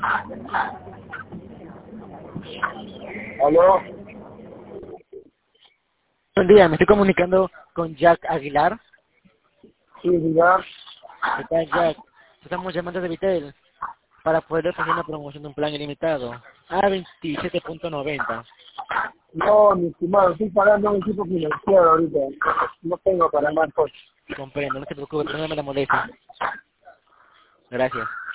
¿Aló? Buen día, me estoy comunicando con Jack Aguilar. Sí, diga. ¿Qué tal, Jack? Estamos llamando de Vitel para poder ofrecer una promoción de un plan ilimitado a 27.90. No, mi estimado, estoy pagando un equipo financiero ahorita. No tengo para más cosas. Comprendo, no se preocupe, no me la moleste. Gracias.